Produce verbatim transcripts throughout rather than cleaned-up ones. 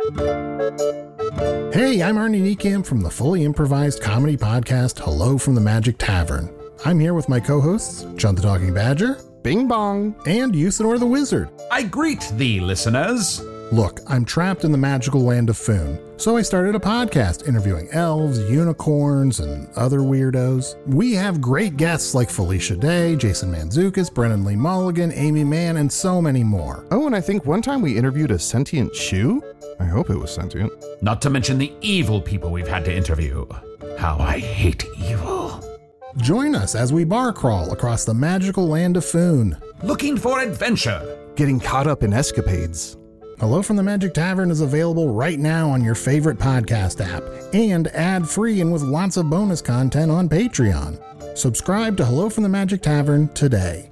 Hey, I'm Arnie Niekamp from the fully improvised comedy podcast Hello from the Magic Tavern. I'm here with my co-hosts, Chunt the Talking Badger, Bing Bong, and Usador the Wizard. I greet thee, listeners. Look, I'm trapped in the magical land of Foon, so I started a podcast interviewing elves, unicorns, and other weirdos. We have great guests like Felicia Day, Jason Mantzoukas, Brennan Lee Mulligan, Amy Mann, and so many more. Oh, and I think one time we interviewed a sentient shoe? I hope it was sentient. Not to mention the evil people we've had to interview. How I hate evil. Join us as we bar crawl across the magical land of Foon. Looking for adventure. Getting caught up in escapades. Hello from the Magic Tavern is available right now on your favorite podcast app and ad-free and with lots of bonus content on Patreon. Subscribe to Hello from the Magic Tavern today.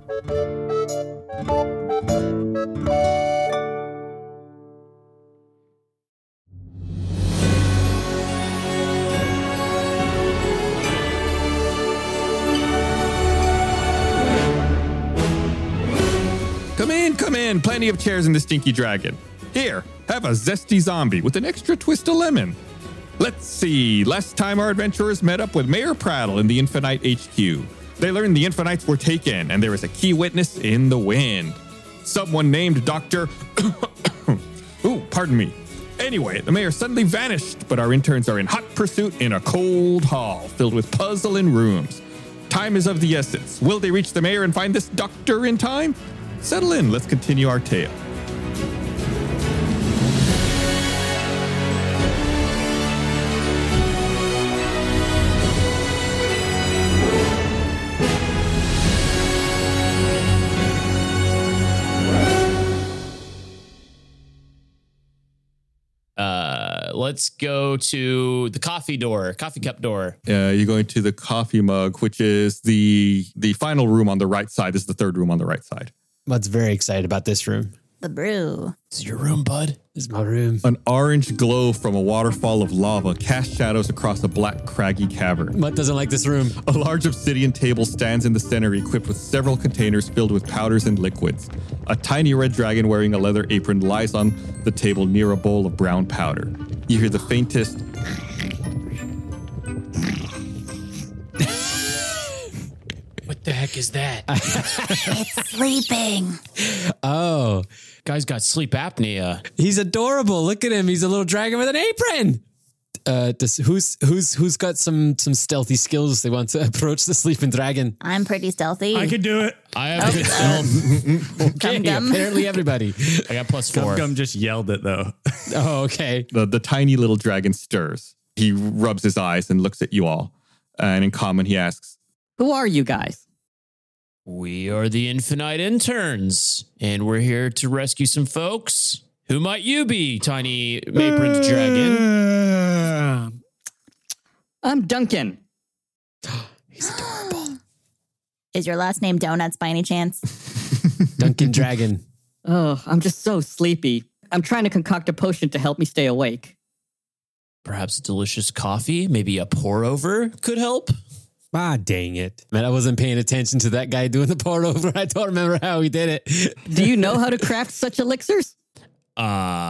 Come in, come in. Plenty of chairs in the Stinky Dragon. Here, have a zesty zombie with an extra twist of lemon. Let's see. Last time our adventurers met up with Mayor Prattle in the Infinite H Q. They learned the Infinites were taken, and there is a key witness in the wind. Someone named Doctor Ooh, pardon me. Anyway, the mayor suddenly vanished, but our interns are in hot pursuit in a cold hall filled with puzzling rooms. Time is of the essence. Will they reach the mayor and find this doctor in time? Settle in. Let's continue our tale. Uh, let's go to the coffee door, coffee cup door. Uh, you're going to the coffee mug, which is the the final room on the right side. This is the third room on the right side. Bud's very excited about this room. The brew. This is your room, Bud. This is my room. An orange glow from a waterfall of lava casts shadows across a black, craggy cavern. Bud doesn't like this room. A large obsidian table stands in the center, equipped with several containers filled with powders and liquids. A tiny red dragon wearing a leather apron lies on the table near a bowl of brown powder. You hear the faintest... What the heck is that? It's sleeping. Oh, Guy's got sleep apnea. he's adorable. Look at him. He's a little dragon with an apron. Uh, this, who's who's who's got some some stealthy skills they want to approach the sleeping dragon? I'm pretty stealthy. I could do it. I have good stealth. Okay, Gum Gum. apparently everybody. I got plus Gum four. Gum just yelled it though. Oh, okay. The, the tiny little dragon stirs. He rubs his eyes and looks at you all. And in common, he asks, Who are you guys? We are the Infinite Interns, and we're here to rescue some folks. Who might you be, tiny aproned dragon? I'm Duncan. He's adorable. Is your last name Donuts by any chance? Duncan Dragon. Oh, I'm just so sleepy. I'm trying to concoct a potion to help me stay awake. Perhaps delicious coffee, maybe a pour over could help. Ah, dang it. Man, I wasn't paying attention to that guy doing the pour over. I don't remember how he did it. Do you know how to craft such elixirs? Uh,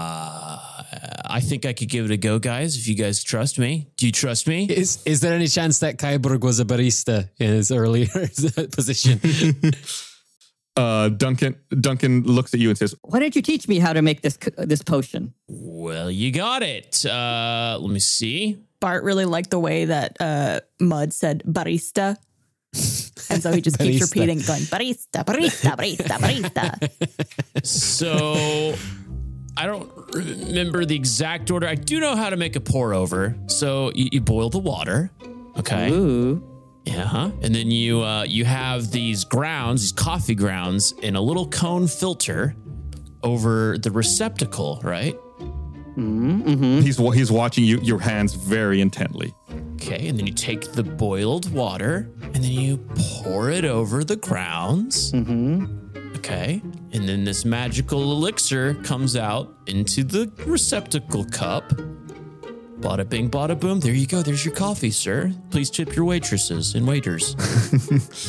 I think I could give it a go, guys, if you guys trust me. Do you trust me? Is is there any chance that Kyborg was a barista in his earlier position? uh, Duncan Duncan looks at you and says, Why don't you teach me how to make this this potion? Well, you got it. Uh, let me see. Bart really liked the way that uh, Mud said barista. And so he just keeps Barista. repeating, going, barista, barista, barista, barista. So I don't remember the exact order. I do know how to make a pour over. So you, you boil the water. Okay. Ooh. Yeah. And then you uh, you have these grounds, these coffee grounds in a little cone filter over the receptacle, right? Mm-hmm. he's he's watching you your hands very intently. Okay, and then you take the boiled water and then you pour it over the grounds. Mm-hmm. Okay, and then this magical elixir comes out into the receptacle cup. Bada bing, bada boom. There you go. There's your coffee, sir. Please tip your waitresses and waiters.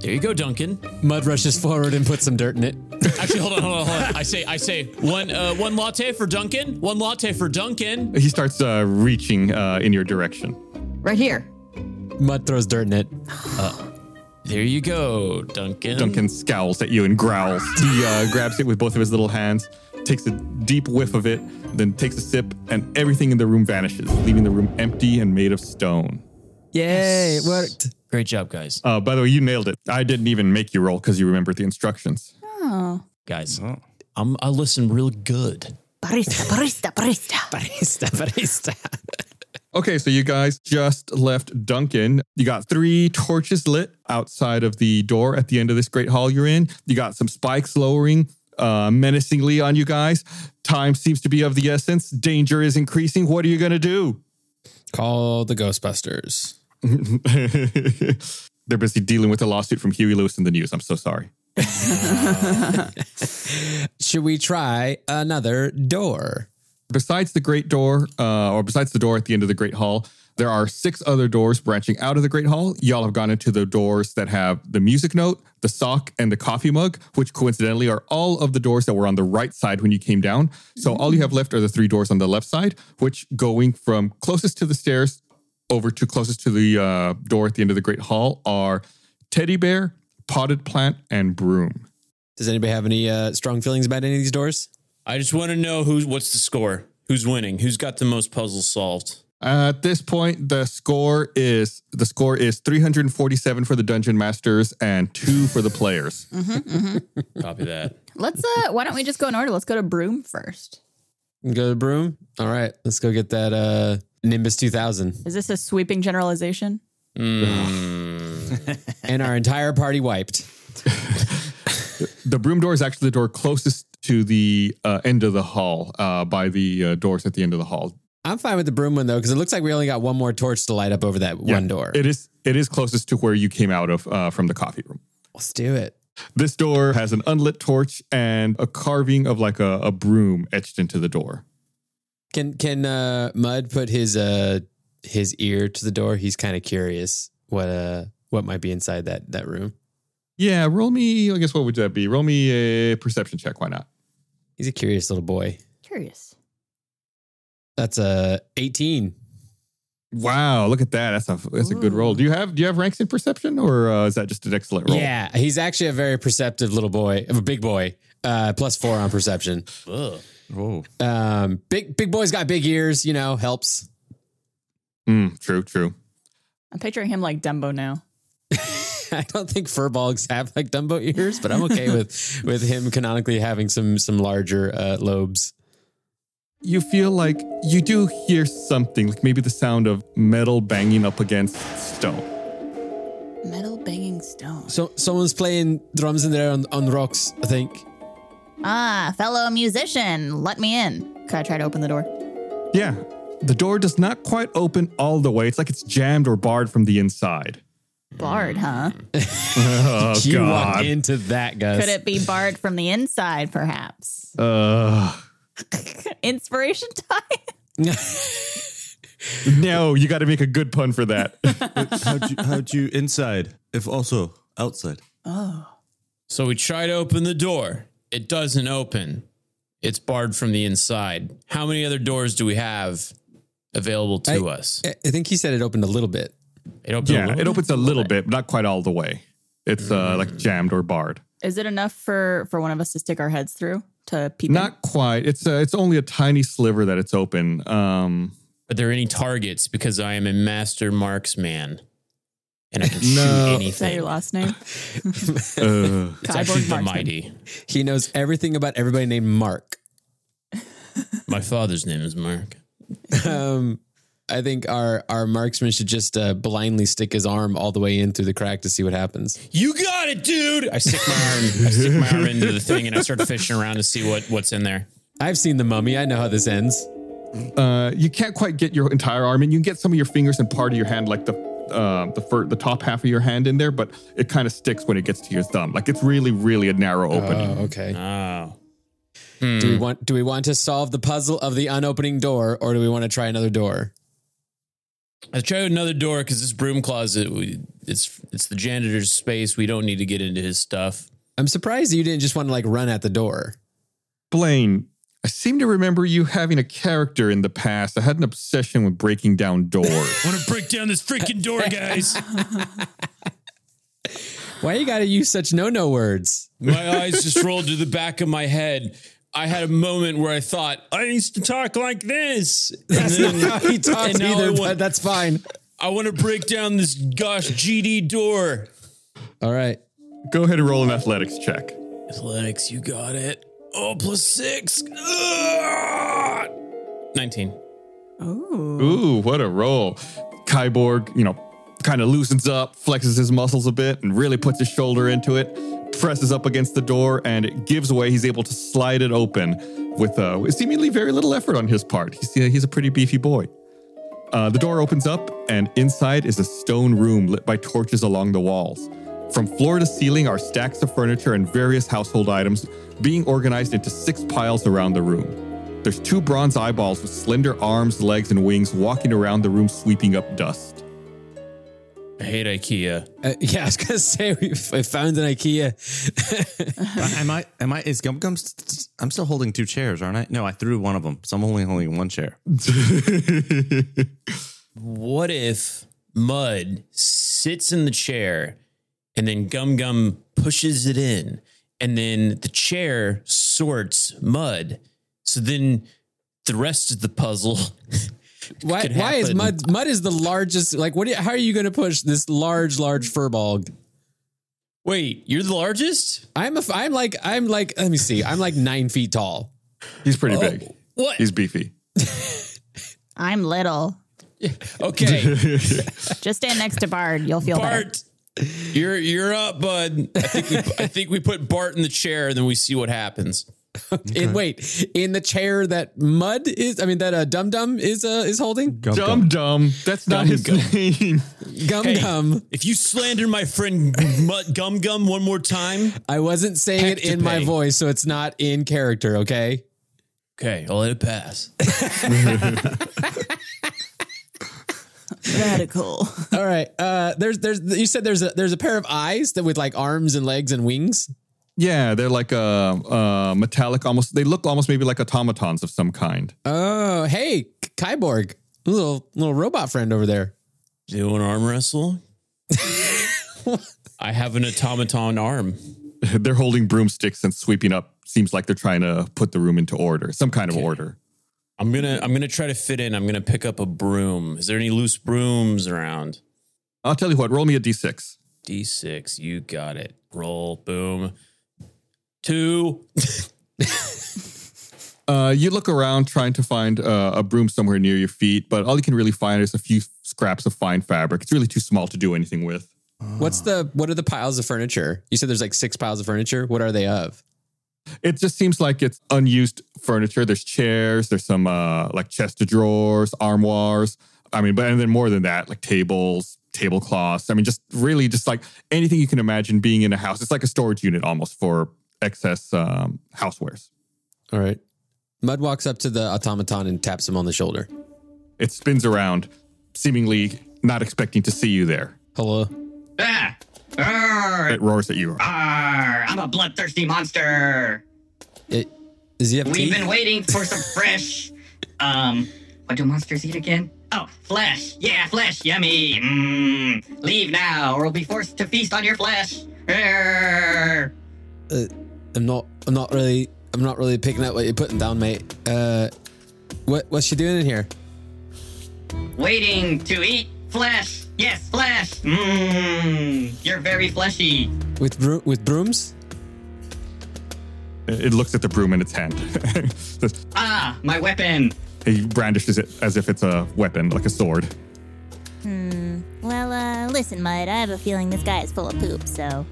There you go, Duncan. Mud rushes forward and puts some dirt in it. Actually, hold on, hold on, hold on. I say, I say, one, uh, one latte for Duncan. One latte for Duncan. He starts uh, reaching uh, in your direction. Right here. Mud throws dirt in it. There you go, Duncan. Duncan scowls at you and growls. He uh, grabs it with both of his little hands, takes a deep whiff of it, then takes a sip, and everything in the room vanishes, leaving the room empty and made of stone. Yay, it worked. Great job, guys. Uh, by the way, you nailed it. I didn't even make you roll because you remembered the instructions. Oh. Guys, I'm, I listen real good. Barista, barista, barista. Barista, barista. Okay, so you guys just left Duncan. You got three torches lit outside of the door at the end of this great hall you're in. You got some spikes lowering uh, menacingly on you guys. Time seems to be of the essence. Danger is increasing. What are you going to do? Call the Ghostbusters. They're busy dealing with a lawsuit from Huey Lewis in the news. I'm so sorry. Should we try another door? Besides the great door, uh, or besides the door at the end of the great hall, there are six other doors branching out of the great hall. Y'all have gone into the doors that have the music note, the sock, and the coffee mug, which coincidentally are all of the doors that were on the right side when you came down. So all you have left are the three doors on the left side, which going from closest to the stairs over to closest to the uh, door at the end of the great hall are teddy bear, potted plant, and broom. Does anybody have any uh, strong feelings about any of these doors? I just want to know who's what's the score? Who's winning? Who's got the most puzzles solved? At this point, the score is the score is three hundred forty-seven for the dungeon masters and two for the players. Mm-hmm, mm-hmm. Copy that. Let's, uh, why don't we just go in order? Let's go to Broom first. Go to Broom? All right, let's go get that uh, Nimbus two thousand. Is this a sweeping generalization? Mm. And our entire party wiped. The broom door is actually the door closest to the uh, end of the hall, uh, by the uh, doors at the end of the hall. I'm fine with the broom one, though, because it looks like we only got one more torch to light up over that Yeah, one door. It is it is closest to where you came out of uh, from the coffee room. Let's do it. This door has an unlit torch and a carving of like a, a broom etched into the door. Can can uh, Mud put his uh, his ear to the door? He's kind of curious what uh what might be inside that that room. Yeah, roll me, I guess what would that be? Roll me a perception check, why not? He's a curious little boy. Curious. That's a eighteen. Wow, look at that. That's a that's a good roll. Do you have do you have ranks in perception, or uh, is that just an excellent roll? Yeah, he's actually a very perceptive little boy, a big boy. Uh, plus four on perception. Ugh. Whoa. Um, big big boy's got big ears, you know, helps. Mm, true, true. I'm picturing him like Dumbo now. I don't think furbolgs have like Dumbo ears, but I'm okay with with him canonically having some some larger uh, lobes. You feel like you do hear something, like maybe the sound of metal banging up against stone. Metal banging stone. So someone's playing drums in there on, on rocks, I think. Ah, fellow musician, let me in. Could I try to open the door? Yeah, the door does not quite open all the way. It's like it's jammed or barred from the inside. Barred, huh? Oh, you God. walked into that, Gus. Could it be barred from the inside, perhaps? Uh, Inspiration time? no, you got to make a good pun for that. how'd you how'd you inside if also outside? Oh. So we try to open the door. It doesn't open. It's barred from the inside. How many other doors do we have available to I, us? I think he said it opened a little bit. It opens Yeah, a little it opens a little bit, but not quite all the way. It's uh, like jammed or barred. Is it enough for, for one of us to stick our heads through to peep in? Not quite. It's uh, it's only a tiny sliver that it's open. Um, Are there any targets? Because I am a master marksman. And I can No. shoot Is that anything. your last name? uh, It's actually Cyborg the marksman. mighty. He knows everything about everybody named Mark. My father's name is Mark. Um, I think our our marksman should just uh, blindly stick his arm all the way in through the crack to see what happens. You got it, dude. I stick my arm. I stick my arm into the thing, and I start fishing around to see what, what's in there. I've seen The Mummy. I know how this ends. uh, you can't quite get your entire arm in. You can get some of your fingers and part of your hand, like the uh, the fir- the top half of your hand in there, but it kind of sticks when it gets to your thumb. Like it's really, really a narrow opening. Oh, okay. Oh. Do we want do we want to solve the puzzle of the unopening door, or do we want to try another door? I tried another door because this broom closet, we, it's it's the janitor's space. We don't need to get into his stuff. I'm surprised you didn't just want to like run at the door. Blaine, I seem to remember you having a character in the past that had an obsession with breaking down doors. I want to break down this freaking door, guys. Why you got to use such no-no words? My eyes just rolled to the back of my head. I had a moment where I thought, I used to talk like this. That's And then- not how he talks and now either, I want- but that's fine. I want to break down this gosh G D door. All right. Go ahead and roll an athletics check. Athletics, you got it. Oh, plus six. Ugh. nineteen. Ooh, what a roll. Kyborg, you know, kind of loosens up, flexes his muscles a bit, and really puts his shoulder into it, presses up against the door, and it gives way. He's able to slide it open with uh, seemingly very little effort on his part. He's, he's a pretty beefy boy. Uh, the door opens up, and inside is a stone room lit by torches along the walls. From floor to ceiling are stacks of furniture and various household items being organized into six piles around the room. There's two bronze eyeballs with slender arms, legs, and wings walking around the room, sweeping up dust. I hate IKEA. Uh, yeah, I was gonna say we I found an IKEA. am I? Am I? Is Gum Gum? St- I'm still holding two chairs, aren't I? No, I threw one of them, so I'm only holding one chair. What if Mud sits in the chair and then Gum Gum pushes it in, and then the chair sorts Mud? So then the rest of the puzzle. Why? could Why is happen. mud? Mud is the largest. Like, what? Do you, how are you going to push this large, large furbolg? Wait, you're the largest? I'm a. I'm like. I'm like. Let me see. I'm like nine feet tall. He's pretty Oh, big. what? He's beefy. I'm little. Okay, Just stand next to Bard. You'll feel better. Bart, you're you're up, bud. I think we I think we put Bart in the chair, and then we see what happens. In wait, in the chair that Mud is. I mean that uh, Dum Dum is uh, is holding. Gum Dum Dum. That's not Gum his Gum. name. Gum Hey, Gum. if you slander my friend Mud Gum Gum one more time, I wasn't saying Heck it to in my pay. voice, so it's not in character. Okay. okay, I'll let it pass. Radical. All right. Uh, there's there's you said there's a there's a pair of eyes that with like arms and legs and wings. Yeah, they're like a uh, uh, metallic, almost. They look almost maybe like automatons of some kind. Oh, hey, Kyborg, little little robot friend over there. Do you want to arm wrestle? I have an automaton arm. They're holding broomsticks and sweeping up. Seems like they're trying to put the room into order, some kind of order. I'm gonna I'm gonna try to fit in. I'm gonna pick up a broom. Is there any loose brooms around? I'll tell you what. Roll me a d six. D six, you got it. Roll, boom. Two. Uh, you look around trying to find uh, a broom somewhere near your feet, but all you can really find is a few scraps of fine fabric. It's really too small to do anything with. What's the what are the piles of furniture? You said there's like six piles of furniture. What are they of? It just seems like it's unused furniture. There's chairs, there's some uh, like chest of drawers, armoires. I mean, but and then more than that, like tables, tablecloths. I mean, just really just like anything you can imagine being in a house. It's like a storage unit almost for excess um, housewares. All right. Mud walks up to the automaton and taps him on the shoulder. It spins around, seemingly not expecting to see you there. Hello. Ah! Arr! It roars at you. Arr! I'm a bloodthirsty monster. It, does he have We've teeth? been waiting for some fresh. Um, what do monsters eat again? Oh, flesh. Yeah, flesh. Yummy. Mmm. Leave now, or we'll be forced to feast on your flesh. Arr! Uh, I'm not. I'm not really. I'm not really picking up what you're putting down, mate. Uh, what what's she doing in here? Waiting to eat flesh. Yes, flesh. Mmm. You're very fleshy. With bro- with brooms? It looks at the broom in its hand. Ah, my weapon. He brandishes it as if it's a weapon, like a sword. Hmm. Well, uh, listen, Mud. I have a feeling this guy is full of poop, so.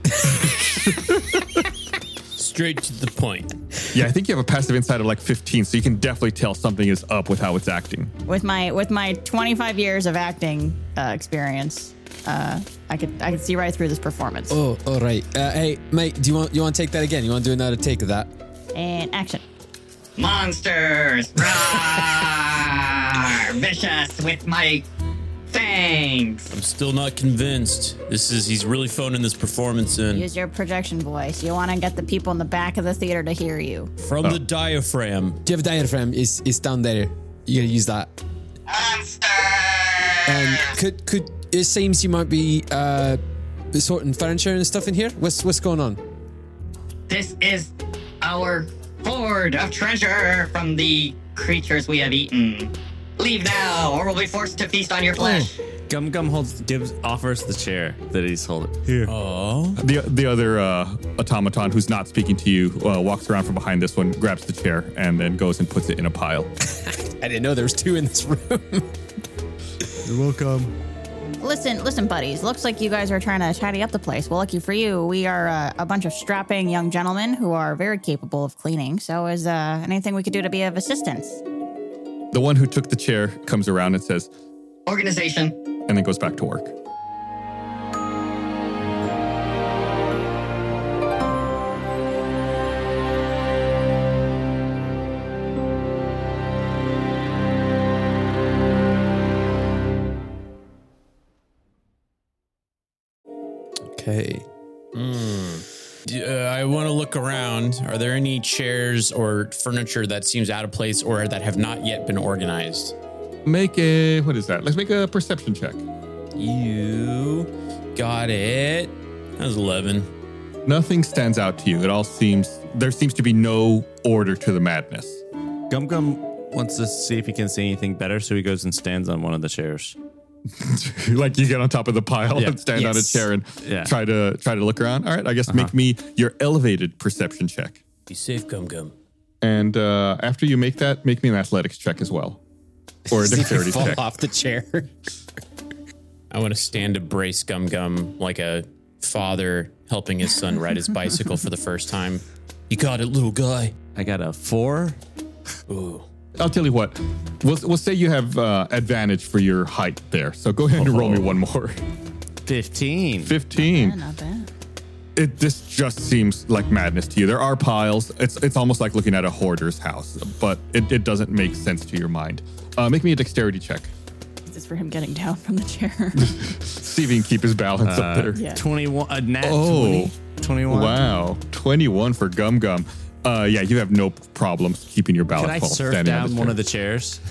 Straight to the point. Yeah, I think you have a passive insight of like fifteen, so you can definitely tell something is up with how it's acting. With my with my twenty-five years of acting uh, experience, uh, I could I could see right through this performance. Oh, all right. Uh, hey, mate, do you want you want to take that again? You want to do another take of that? And action. Monsters. Rawr! Vicious with my Thanks. I'm still not convinced. This is, he's really phoning this performance in. Use your projection voice. You want to get the people in the back of the theater to hear you. From oh. the diaphragm. Do you have a diaphragm? Is is down there. You gotta use that. Monster! Um, could, could, it seems you might be, uh, sorting furniture and stuff in here. What's, what's going on? This is our hoard of treasure from the creatures we have eaten. Leave now, or we'll be forced to feast on your flesh. Gum Gum holds, gives, offers the chair that he's holding. Here. Oh. The the other uh, automaton who's not speaking to you uh, walks around from behind this one, grabs the chair, and then goes and puts it in a pile. I didn't know there was two in this room. You're welcome. Listen, listen, buddies. Looks like you guys are trying to tidy up the place. Well, lucky for you, we are uh, a bunch of strapping young gentlemen who are very capable of cleaning. So is uh, anything we could do to be of assistance? The one who took the chair comes around and says, Organization. And then goes back to work. Okay. Mm. Uh, I want to look around. Are there any chairs or furniture that seems out of place or that have not yet been organized? Make a, what is that? Let's make a perception check. You got it. That was eleven. Nothing stands out to you. It all seems, there seems to be no order to the madness. Gum Gum wants to see if he can see anything better, so he goes and stands on one of the chairs. Like you get on top of the pile yeah. and stand yes. on a chair and yeah. try to try to look around. All right, I guess Uh-huh. make me your elevated perception check. Be safe, Gum Gum. And uh, after you make that, make me an athletics check as well. Or a See if you dexterity fall check. off the chair. I want to stand to brace Gum Gum like a father helping his son ride his bicycle for the first time. You got it, little guy. I got a four. Ooh. I'll tell you what. We'll, we'll say you have uh, advantage for your height there. So go ahead and roll me one more. fifteen. fifteen. Yeah, not bad. It this just seems like madness to you. There are piles. It's it's almost like looking at a hoarder's house, but it, it doesn't make sense to your mind. Uh, make me a dexterity check. Is this for him getting down from the chair? See if he can keep his balance Uh, up there. Yeah. twenty-one. A nat Oh. twenty. twenty-one. Wow. twenty-one for Gum Gum. Uh, yeah, you have no problems keeping your balance Can I while surf standing on down this one chair. of the chairs?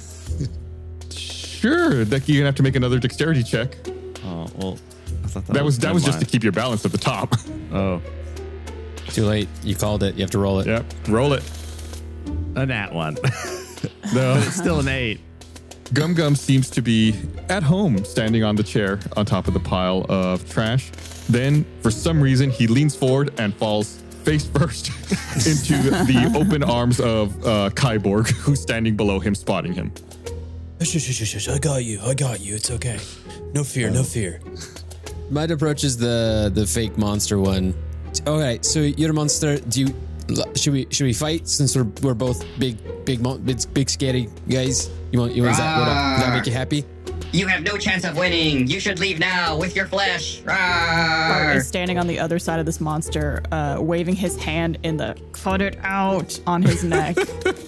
Sure. That you're gonna have to make another dexterity check. Oh, well. I thought that, That was that never was just to mind. keep your balance at the top. Oh. Too late. You called it. You have to roll it. Yep. Roll it. A nat one. No. But it's still an eight. Gum Gum seems to be at home, standing on the chair on top of the pile of trash. Then, for some reason, he leans forward and falls face first into the open arms of uh, Kyborg, who's standing below him, spotting him. Shush, shush, shush, shush. I got you. I got you. It's okay. No fear. No fear. Mud approaches the the fake monster one. Okay, so you're a monster. Do you should we should we fight since we're we're both big big mon- big, big scary guys? You want you want is that, would that, does that make you happy? You have no chance of winning. You should leave now with your flesh. Bart Rawr. is standing on the other side of this monster, uh, waving his hand in the cut it out on his neck.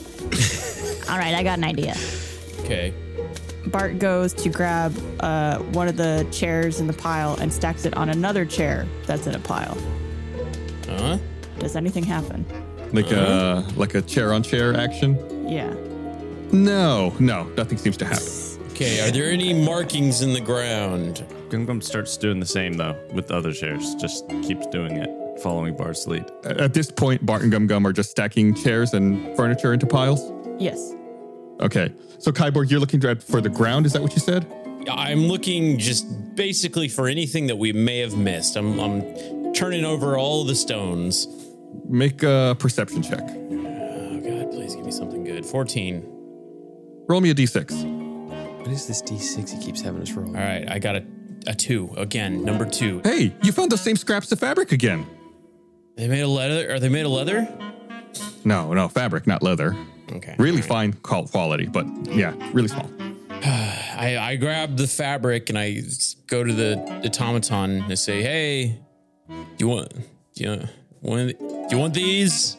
All right, I got an idea. Okay. Bart goes to grab uh, one of the chairs in the pile and stacks it on another chair that's in a pile. Huh? Does anything happen? Like a like a chair on chair action? Yeah. No, no, nothing seems to happen. Okay. Are there any markings in the ground? Gum Gum starts doing the same, though, with the other chairs. Just keeps doing it, following Bart's lead. At this point, Bart and Gum Gum are just stacking chairs and furniture into piles. Yes. Okay, so Kyborg, you're looking at for the ground. Is that what you said? I'm looking just basically for anything that we may have missed. I'm, I'm turning over all the stones. Make a perception check. Oh, God, please give me something good. fourteen. Roll me a d six. What is this D six he keeps having us roll? All right, I got a, a two. Again, number two. Hey, you found those same scraps of fabric again. They made of leather? Are they made of leather? No, no, fabric, not leather. Okay. Really fine qual- quality, but yeah, really small. I, I grab the fabric and I go to the automaton and say, "Hey, do you want, do you want, do you want these?"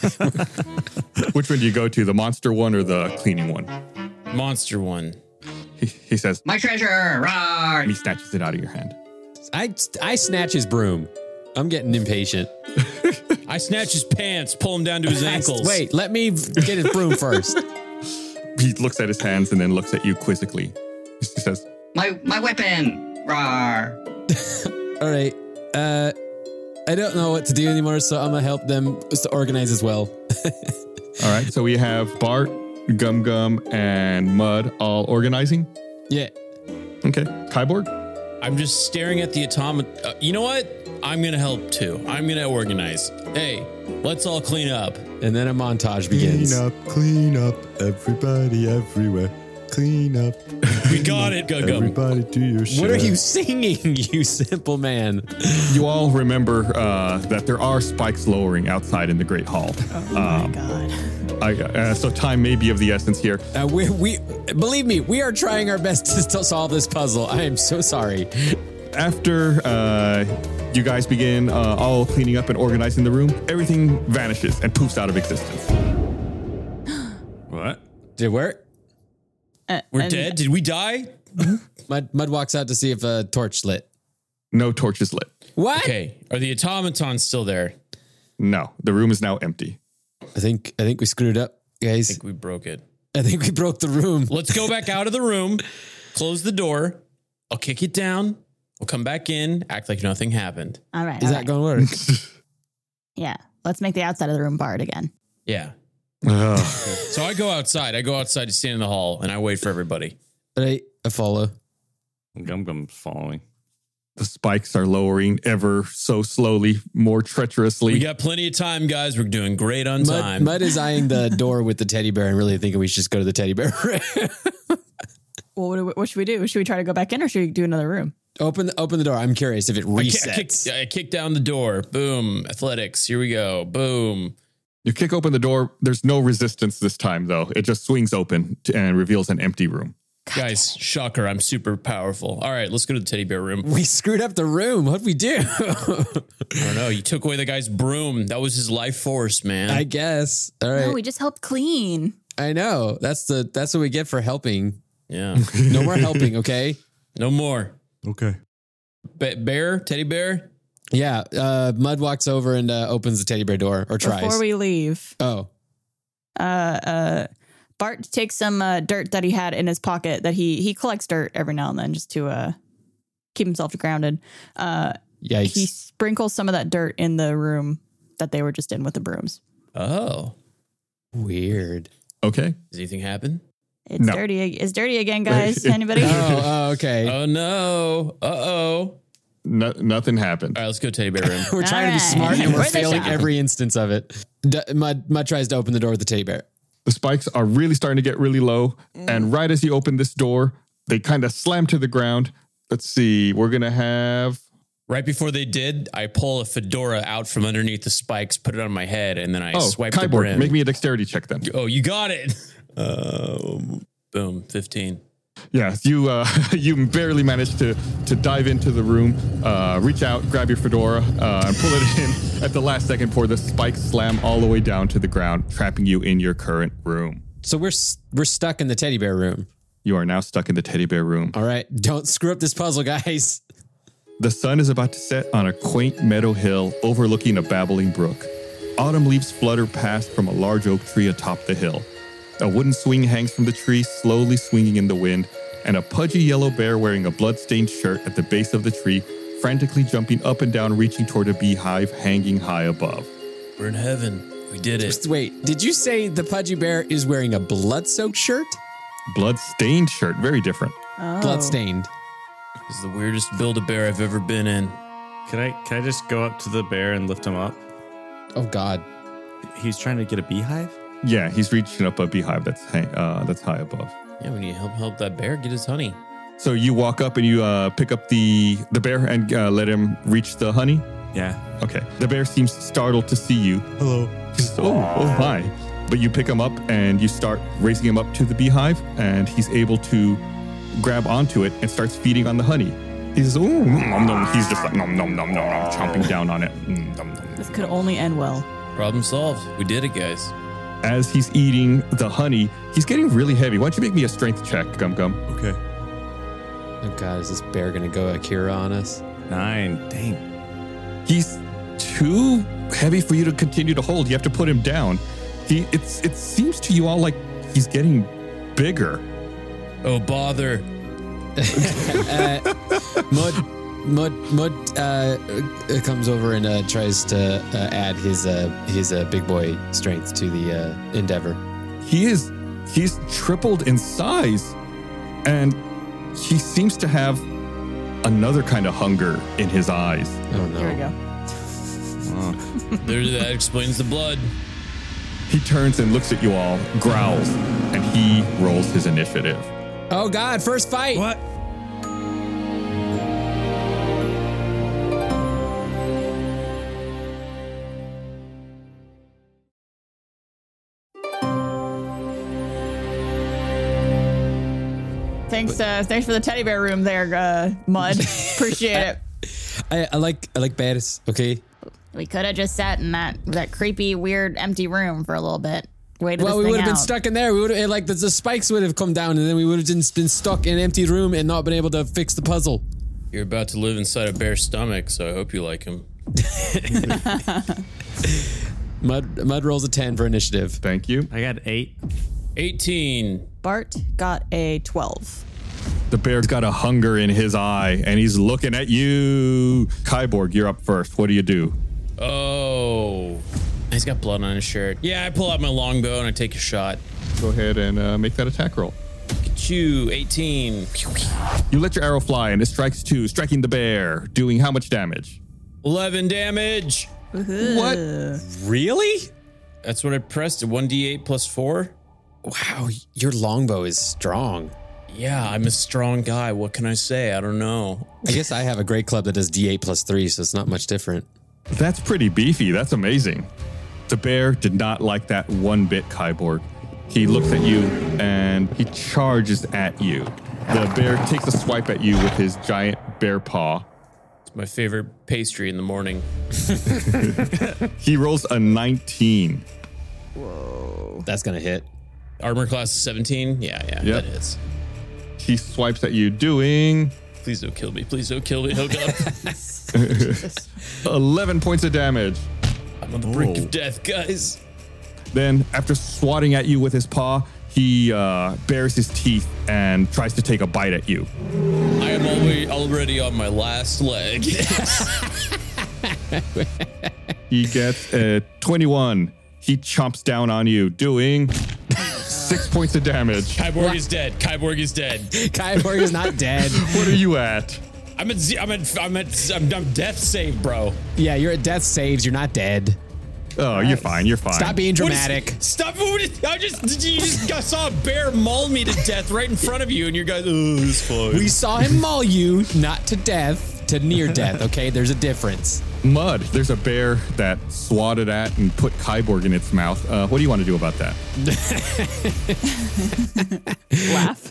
Which one do you go to, the monster one or the cleaning one? Monster one. He, he says, My treasure! Roar! and he snatches it out of your hand. I, I snatch his broom. I'm getting impatient. I snatch his pants, pull him down to his ankles. Wait, let me get his broom first. He looks at his hands and then looks at you quizzically. He says, My my weapon! Roar! All right. Uh, I don't know what to do anymore, so I'm going to help them to organize as well. all right, so we have Bart, Gum Gum, and Mud all organizing. Yeah. Okay. Kyborg? I'm just staring at the automaton. Uh, you know what? I'm going to help too. I'm going to organize. Hey, let's all clean up. And then a montage begins. Clean up, clean up, everybody everywhere. Clean up. We got it, Gum Gum. Everybody do your shit. What are you singing, you simple man? You all remember uh, that there are spikes lowering outside in the Great Hall. Oh my god. I, uh, so time may be of the essence here. Uh, we, we, believe me, we are trying our best to still solve this puzzle. I am so sorry. After uh, you guys begin uh, all cleaning up and organizing the room, everything vanishes and poofs out of existence. What? Did it work? Uh, We're and- dead? Did we die? Mud, Mud walks out to see if a torch lit. No torches lit. What? Okay. Are the automatons still there? No, the room is now empty. I think I think we screwed up, I guys. think we broke it. I think we broke the room. Let's go back out of the room, close the door. I'll kick it down. We'll come back in, act like nothing happened. All right. Is all that right. going to work? Yeah. Let's make the outside of the room barred again. Yeah. Ugh. So I go outside. I go outside to stand in the hall and I wait for everybody. All right, I follow. Gum Gum's following. The spikes are lowering ever so slowly, more treacherously. We got plenty of time, guys. We're doing great on Mud, time. Mud is eyeing the door with the teddy bear and really thinking we should just go to the teddy bear. Well, what, do we- what should we do? Should we try to go back in or should we do another room? open, the, open the door. I'm curious if it I, ki- resets. I, kick, I kick down the door. Boom. Athletics. Here we go. Boom. You kick open the door. There's no resistance this time, though. It just swings open to, and reveals an empty room. Guys, shocker. I'm super powerful. All right, let's go to the teddy bear room. We screwed up the room. What'd we do? I don't know. You took away the guy's broom. That was his life force, man. I guess. All right. No, we just helped clean. I know. That's the that's what we get for helping. yeah. No more helping, okay? No more. Okay. Ba- bear? Teddy bear? Yeah. Uh, Mud walks over and uh, opens the teddy bear door or tries. Before we leave, oh. uh, uh, Bart takes some uh, dirt that he had in his pocket that he he collects dirt every now and then just to uh, keep himself grounded. Uh, Yikes. he sprinkles some of that dirt in the room that they were just in with the brooms. Oh. Weird. Okay. Does anything happen? It's No. dirty. It's dirty again, guys. It- Anybody? Oh, oh, okay. Oh, no. Uh-oh. No, nothing happened. All right, let's go teddy bear room. We're trying to be All right. smart and we're Where's the failing shop? every instance of it. D- Mud, Mud tries to open the door with the teddy bear. The spikes are really starting to get really low. And right as you open this door, they kind of slam to the ground. Let's see. We're going to have... Right before they did, I pull a fedora out from underneath the spikes, put it on my head, and then I Oh, swipe the Kyborg, brim. make me a dexterity check then. Oh, you got it. Um, boom, fifteen. Yeah, you uh, you barely managed to to dive into the room, uh, reach out, grab your fedora, uh, and pull it in at the last second before the spikes slam all the way down to the ground, trapping you in your current room. So we're s- we're stuck in the teddy bear room. You are now stuck in the teddy bear room. All right. Don't screw up this puzzle, guys. The sun is about to set on a quaint meadow hill overlooking a babbling brook. Autumn leaves flutter past from a large oak tree atop the hill. A wooden swing hangs from the tree, slowly swinging in the wind, and a pudgy yellow bear wearing a blood-stained shirt at the base of the tree, frantically jumping up and down, reaching toward a beehive hanging high above. We're in heaven. We did it. Just wait. Did you say the pudgy bear is wearing a blood-soaked shirt? Blood-stained shirt, very different. Oh. Blood-stained. This is the weirdest Build-A-Bear I've ever been in. Can I can I just go up to the bear and lift him up? Oh, God. He's trying to get a beehive? Yeah, he's reaching up a beehive that's hang, uh, that's high above. Yeah, we need to help help that bear get his honey. So you walk up and you uh, pick up the the bear and uh, let him reach the honey. Yeah. Okay. The bear seems startled to see you. Hello. He says, oh, oh, hi. But you pick him up and you start raising him up to the beehive, and he's able to grab onto it and starts feeding on the honey. He says, oh, nom, nom. He's just like, nom, nom, nom, nom, nom, chomping down on it. Mm, nom, nom. This could only end well. Problem solved. We did it, guys. as he's eating the honey, he's getting really heavy. Why don't you make me a strength check, Gum Gum? Okay. Oh God, is this bear gonna go Akira on us? Nine. Dang. He's too heavy for you to continue to hold. You have to put him down. He, it's it seems to you all like he's getting bigger. Oh, bother. uh, Mud, Mud, Mud uh, uh, comes over and uh, tries to uh, add his uh, his uh, big boy strength to the uh, endeavor. He is he's tripled in size, and he seems to have another kind of hunger in his eyes. Oh no! Here we go. There, that explains the blood. He turns and looks at you all, growls, and he rolls his initiative. Oh God! First fight. What? Thanks, uh, thanks for the teddy bear room there, uh, Mud. Appreciate it. I, I like I like bears. Okay. We could have just sat in that that creepy, weird, empty room for a little bit. Waited Well, this we thing would have been out. stuck in there. We would have like the, the spikes would have come down, and then we would have just been stuck in an empty room and not been able to fix the puzzle. You're about to live inside a bear's stomach, so I hope you like him. Mud Mud rolls a ten for initiative. Thank you. I got eight. eighteen. Bart got a twelve. The bear's got a hunger in his eye, and he's looking at you. Kyborg, you're up first. What do you do? Oh. He's got blood on his shirt. Yeah, I pull out my longbow and I take a shot. Go ahead and uh, make that attack roll. Get you, eighteen. You let your arrow fly, and it strikes two, striking the bear, doing how much damage? eleven damage. What? Really? That's what I pressed. one d eight plus four. Wow, your longbow is strong. Yeah, I'm a strong guy. What can I say? I don't know. I guess I have a great club that does D eight plus three, so it's not much different. That's pretty beefy. That's amazing. The bear did not like that one bit, Kyborg. He looks at you and he charges at you. The bear takes a swipe at you with his giant bear paw. It's my favorite pastry in the morning. He rolls a nineteen. Whoa. That's gonna hit. Armor class is seventeen. Yeah, yeah, Yep. that hits. He swipes at you, doing Please don't kill me. Please don't kill me. Hook up. eleven points of damage. I'm on the brink of death, guys. Then, after swatting at you with his paw, he uh, bares his teeth and tries to take a bite at you. I am already, already on my last leg. He gets a twenty-one. He chomps down on you, doing six points of damage. Kyborg is dead. Kyborg is dead. Kyborg is not dead. What are you at? I'm at, z- I'm at, I'm at, I'm, I'm death save, bro. Yeah, you're at death saves. You're not dead. Oh, you're fine. You're fine. Stop being What is- dramatic. Stop. What is, I just, you just got, saw a bear maul me to death right in front of you, and you guys, oh, it's fine. We saw him maul you, not to death, to near death. Okay, there's a difference. Mud. There's a bear that swatted at and put Kyborg in its mouth. Uh, what do you want to do about that? Laugh.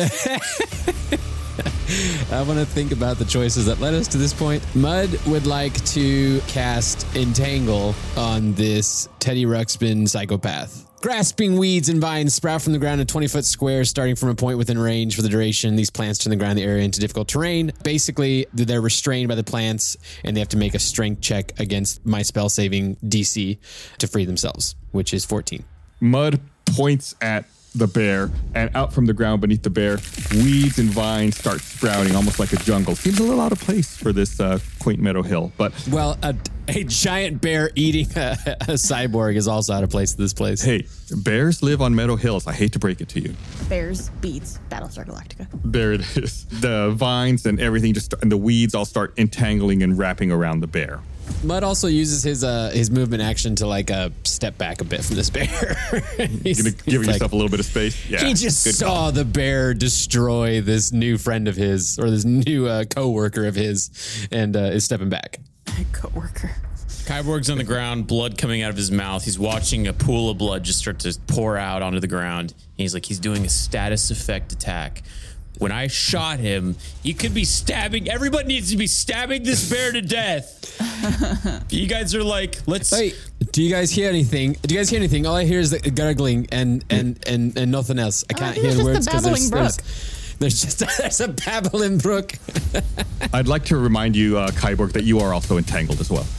I want to think about the choices that led us to this point. Mud would like to cast Entangle on this Teddy Ruxpin psychopath. Grasping weeds and vines sprout from the ground in twenty-foot squares, starting from a point within range for the duration. These plants turn the ground the area into difficult terrain. Basically, they're restrained by the plants, and they have to make a strength check against my spell-saving D C to free themselves, which is fourteen. Mud points at the bear, and out from the ground beneath the bear, weeds and vines start sprouting, almost like a jungle. Seems a little out of place for this uh, quaint meadow hill, but Well, a, a giant bear eating a, a cyborg is also out of place at this place. hey, bears live on meadow hills. I hate to break it to you. Bears beats Battlestar Galactica. There it is. The vines and everything just and the weeds all start entangling and wrapping around the bear. Mud also uses his uh, his movement action to like uh, step back a bit from this bear. He's, You're gonna give he's yourself like, a little bit of space. Yeah, he just good saw call. the bear destroy this new friend of his, or this new uh, co-worker of his, and uh, is stepping back. Co-worker. Kyborg's on the ground, blood coming out of his mouth. He's watching a pool of blood just start to pour out onto the ground. And he's like, he's doing a status effect attack. When I shot him, you could be stabbing. Everybody needs to be stabbing this bear to death. You guys are like, let's Wait, Do you guys hear anything? Do you guys hear anything? All I hear is the gurgling and and and, and nothing else. I can't think it's hear just words the because there's, babbling there's there's just there's a babbling brook. I'd like to remind you, uh, Kyborg, that you are also entangled as well.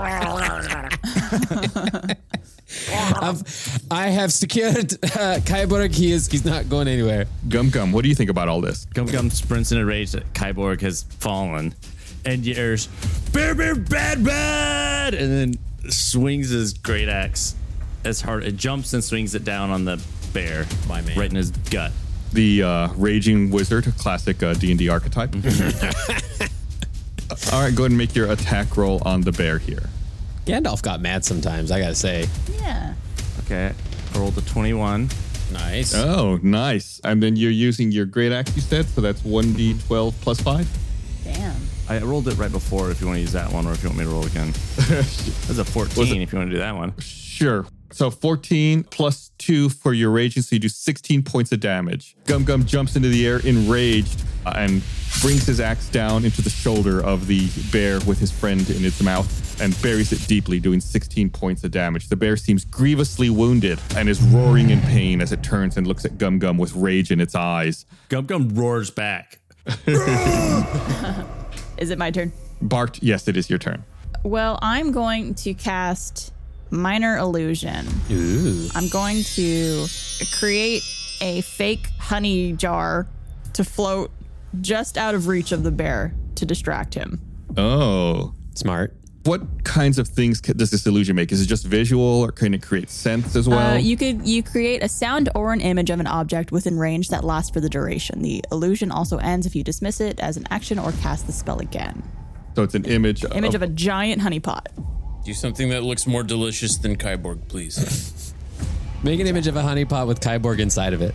I've, I have secured uh, Kyborg. He is he's not going anywhere. Gum Gum, what do you think about all this? Gum Gum sprints in a rage that Kyborg has fallen and yells, "Bear, bear, bad, bad!" and then swings his great axe as hard. It jumps and swings it down on the bear, My man. right in his gut. The uh, Raging Wizard, classic uh, D and D archetype. All right, go ahead and make your attack roll on the bear here. Gandalf got mad sometimes, I gotta say. Yeah. Okay, I rolled a twenty-one. Nice. Oh, nice. And then you're using your great axe, you said, so that's one d twelve plus five. Damn. I rolled it right before if you want to use that one or if you want me to roll again. That's a fourteen if you want to do that one. Sure. So fourteen plus two for your raging, so you do sixteen points of damage. Gum Gum jumps into the air enraged uh, and brings his axe down into the shoulder of the bear with his friend in its mouth and buries it deeply, doing sixteen points of damage. The bear seems grievously wounded and is roaring in pain as it turns and looks at Gum Gum with rage in its eyes. Gum Gum roars back. Is it my turn? Bart, yes, it is your turn. Well, I'm going to cast Minor Illusion. Ooh. I'm going to create a fake honey jar to float just out of reach of the bear to distract him. Oh. Smart. What kinds of things ca- does this illusion make? Is it just visual or can it create sense as well? Uh, you could you create a sound or an image of an object within range that lasts for the duration. The illusion also ends if you dismiss it as an action or cast the spell again. So it's an image, Image of a giant honey pot. Do something that looks more delicious than Kyborg, please. Make an image of a honey pot with Kyborg inside of it.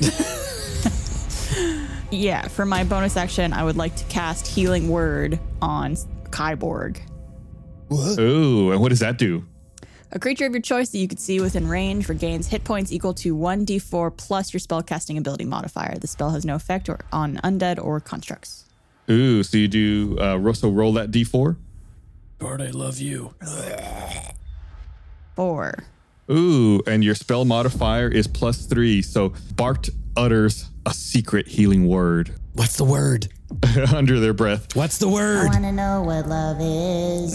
Yeah, for my bonus action, I would like to cast Healing Word on Kyborg. Ooh, and what does that do? A creature of your choice that you could see within range regains hit points equal to one d four plus your spellcasting ability modifier. The spell has no effect or, on undead or constructs. Ooh, so you do, uh, ro- so roll that d four? Bart, I love you. Four. Ooh, and your spell modifier is plus three. So Bart utters a secret healing word What's the word? under their breath. What's the I word? want to know what love is.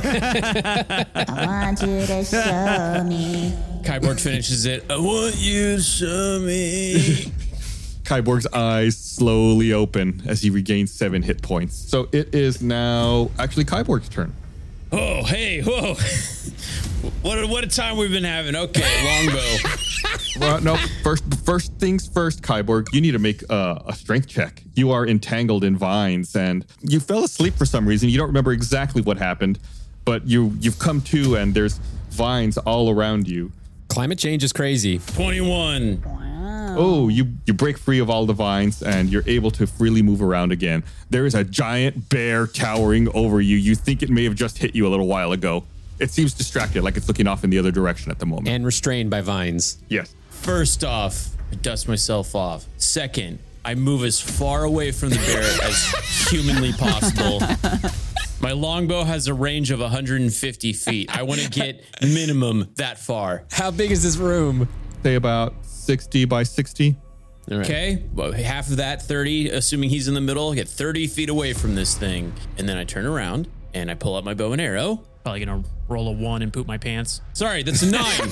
I want you to show me. Kyborg finishes it. I want you to show me. Kyborg's eyes slowly open as he regains seven hit points. So it is now actually Kyborg's turn. Oh, hey, whoa. What a, what a time we've been having. Okay, longbow. Well, no, first first things first, Kyborg. You need to make uh, a strength check. You are entangled in vines, and you fell asleep for some reason. You don't remember exactly what happened, but you you've come to, and there's vines all around you. Climate change is crazy. twenty-one. Oh, you you break free of all the vines, and you're able to freely move around again. There is a giant bear towering over you. You think it may have just hit you a little while ago. It seems distracted, like it's looking off in the other direction at the moment. And restrained by vines. Yes. First off, I dust myself off. Second, I move as far away from the bear as humanly possible. My longbow has a range of one hundred fifty feet. I want to get minimum that far. How big is this room? Say about sixty by sixty. All right. Okay, well, half of that, thirty, assuming he's in the middle, I get thirty feet away from this thing. And then I turn around and I pull out my bow and arrow. Probably gonna roll a one and poop my pants. Sorry, that's a nine.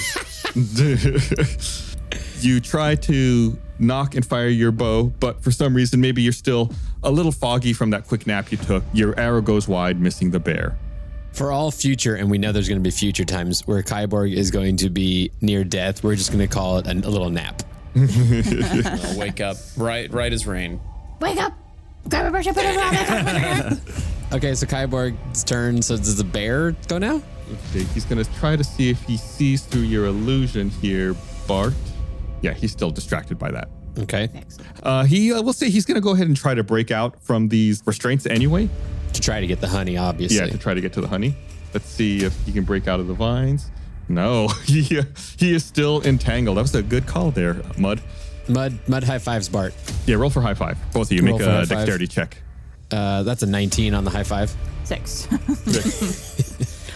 You try to knock and fire your bow, but for some reason, maybe you're still a little foggy from that quick nap you took. Your arrow goes wide, missing the bear. For all future, and we know there's going to be future times where Kyborg is going to be near death, we're just going to call it a, a little nap. I'll wake up right, right as rain. Wake up! Grab a brush and put it on. Okay, so Kyborg's turn. So does the bear go now? Okay, he's going to try to see if he sees through your illusion here, Bart. Yeah, he's still distracted by that. Okay. Uh, he, uh, we'll say he's going to go ahead and try to break out from these restraints anyway. To try to get the honey, obviously. Yeah, to try to get to the honey. Let's see if he can break out of the vines. No, he, he is still entangled. That was a good call there, Mud. Mud, Mud high fives, Bart. Yeah, roll for high five. Both of you Roll make for high a five. dexterity check. Uh, that's a nineteen on the high five. Six.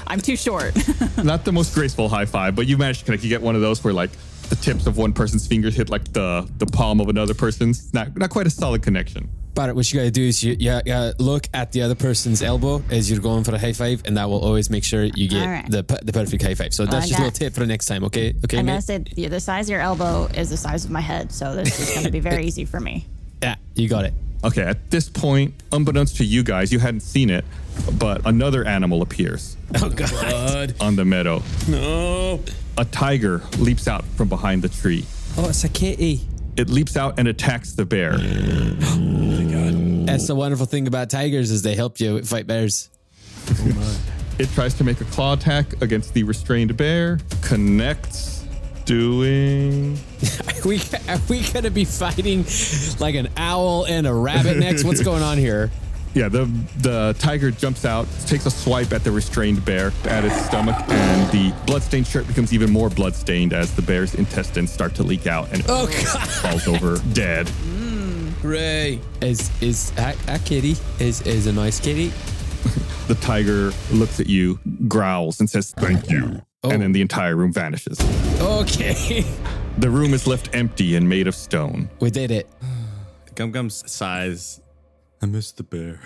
I'm too short. Not the most graceful high five, but you managed to connect. You get one of those where like the tips of one person's fingers hit like the the palm of another person's. Not not quite a solid connection. But what you gotta do is you, you, you look at the other person's elbow as you're going for a high five, and that will always make sure you get All right. the the perfect high five. So Well, that's I just a got- little tip for the next time, okay? Okay, I mate? gotta say, the the size of your elbow is the size of my head, so this is gonna be very easy for me. Yeah, you got it. Okay, at this point, unbeknownst to you guys, you hadn't seen it, but another animal appears Oh, God. on the meadow. No. A tiger leaps out from behind the tree. Oh, it's a kitty. It leaps out and attacks the bear. That's the wonderful thing about tigers is they help you fight bears. It tries to make a claw attack against the restrained bear. Connects, doing... Are we, are we going to be fighting like an owl and a rabbit next? What's going on here? Yeah, the the tiger jumps out, takes a swipe at the restrained bear, at its stomach, and the bloodstained shirt becomes even more bloodstained as the bear's intestines start to leak out and it Oh, God. falls over dead. Hooray. Is is a, a kitty is is a nice kitty? The tiger looks at you, growls, and says, "Thank you." Oh. And then the entire room vanishes. Okay. The room is left empty and made of stone. We did it. Gum Gum's sighs. I miss the bear.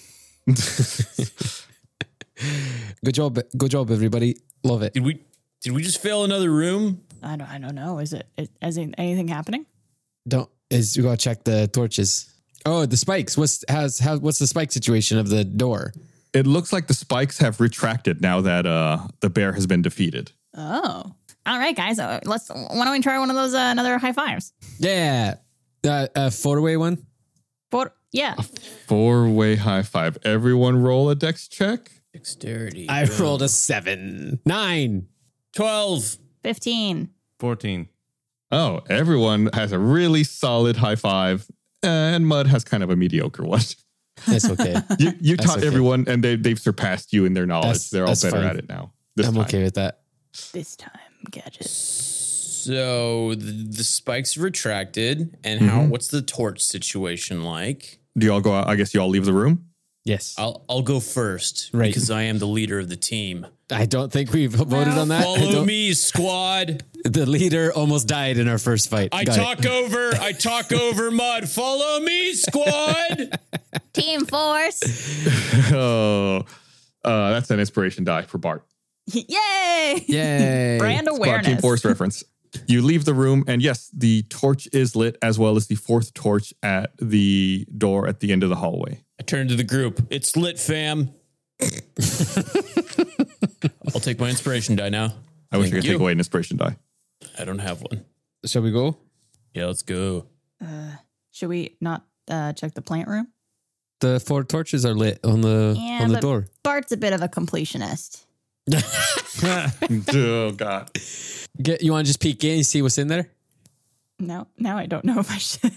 Good job. Good job, everybody. Love it. Did we did we just fail another room? I don't, I don't know. Is it, is, is anything happening? Don't is you gotta check the torches. Oh, the spikes. What's has how what's the spike situation of the door? It looks like the spikes have retracted now that uh, the bear has been defeated. Oh, all right, guys. Uh, let's. Why don't we try one of those uh, another high fives? Yeah. Uh, a four-way one? Four, yeah. Four-way high five. Everyone roll a dex check. Dexterity. I rolled a seven. Nine. twelve. Fifteen. fourteen. Oh, everyone has a really solid high five, and Mud has kind of a mediocre one. That's okay. You, you That's taught okay. everyone, and they, they've surpassed you in their knowledge. That's- They're all that's better fine. at it now. This I'm time. okay with that. This time, gadget. So the, the spikes retracted, and how? What's the torch situation like? Do you all go out? I guess you all leave the room? Yes. I'll I'll go first, Right. because I am the leader of the team. I don't think we've voted on that. I Follow don't- me, squad. The leader almost died in our first fight. I Got it. talk over. I talk over Mud. Follow me, squad. Team Force. Oh, uh, that's an inspiration die for Bart. Yay! Yay. Brand Squad awareness. Team Force reference. You leave the room, and yes, the torch is lit, as well as the fourth torch at the door at the end of the hallway. I turn to the group. It's lit, fam. I'll take my inspiration die now. I wish Thank I could you. take away an inspiration die. I don't have one. Shall we go? Yeah, let's go. Uh, should we not uh, check the plant room? The four torches are lit on the Yeah, on the but door. Bart's a bit of a completionist. Oh, God. Get you want to just peek in and see what's in there? No, now I don't know if I should.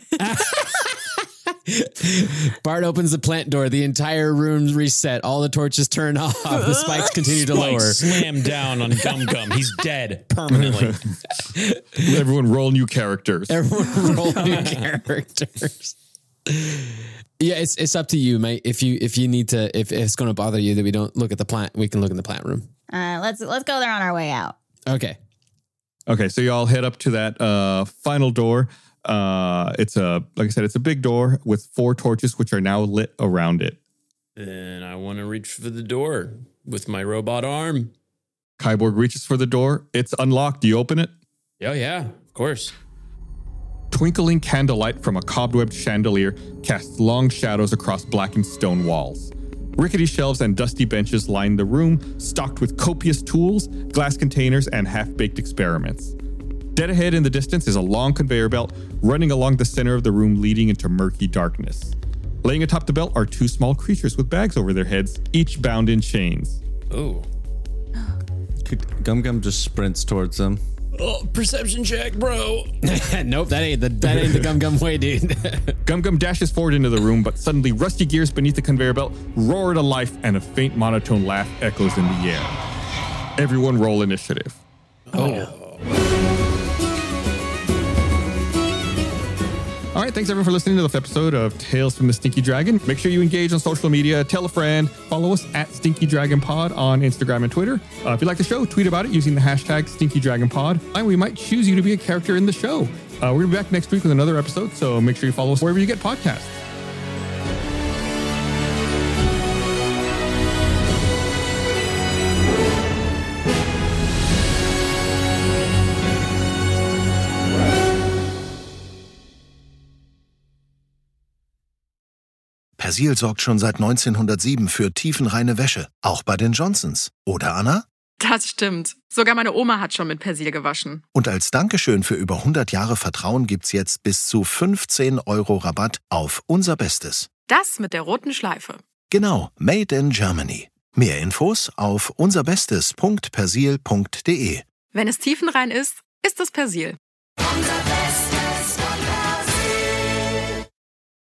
Bart opens the plant door. The entire room's reset. All the torches turn off. The spikes continue to Spike lower. slam down on Gum Gum. He's dead permanently. Everyone roll new characters. Everyone roll new characters. Yeah, it's it's up to you, mate. If you if you need to, if, if it's going to bother you that we don't look at the plant, we can look in the plant room. Uh, let's let's go there on our way out. Okay. Okay, so you all head up to that uh, final door. Uh, it's a, like I said, it's a big door with four torches, which are now lit around it. And I want to reach for the door with my robot arm. Kyborg reaches for the door. It's unlocked. Do you open it? Yeah, yeah, of course. Twinkling candlelight from a cobwebbed chandelier casts long shadows across blackened stone walls. Rickety shelves and dusty benches line the room, stocked with copious tools, glass containers, and half-baked experiments. Dead ahead in the distance is a long conveyor belt running along the center of the room, leading into murky darkness. Laying atop the belt are two small creatures with bags over their heads, each bound in chains. Oh. Could Gum Gum just sprints towards them? Oh, perception check, bro. Nope, that ain't the that ain't the Gum Gum way, dude. Gum Gum dashes forward into the room, but suddenly rusty gears beneath the conveyor belt roar to life and a faint monotone laugh echoes in the air. Everyone roll initiative. Oh. All right, thanks everyone for listening to this episode of Tales from the Stinky Dragon. Make sure you engage on social media, tell a friend, follow us at Stinky Dragon Pod on Instagram and Twitter. Uh, if you like the show, tweet about it using the hashtag Stinky Dragon Pod, and we might choose you to be a character in the show. Uh, we're gonna be back next week with another episode, so make sure you follow us wherever you get podcasts. Persil sorgt schon seit neunzehnhundertsieben für tiefenreine Wäsche, auch bei den Johnsons. Oder, Anna? Das stimmt. Sogar meine Oma hat schon mit Persil gewaschen. Und als Dankeschön für über hundert Jahre Vertrauen gibt's jetzt bis zu fünfzehn Euro Rabatt auf unser Bestes. Das mit der roten Schleife. Genau, Made in Germany. Mehr Infos auf unserbestes punkt persil punkt de. Wenn es tiefenrein ist, ist es Persil. Unser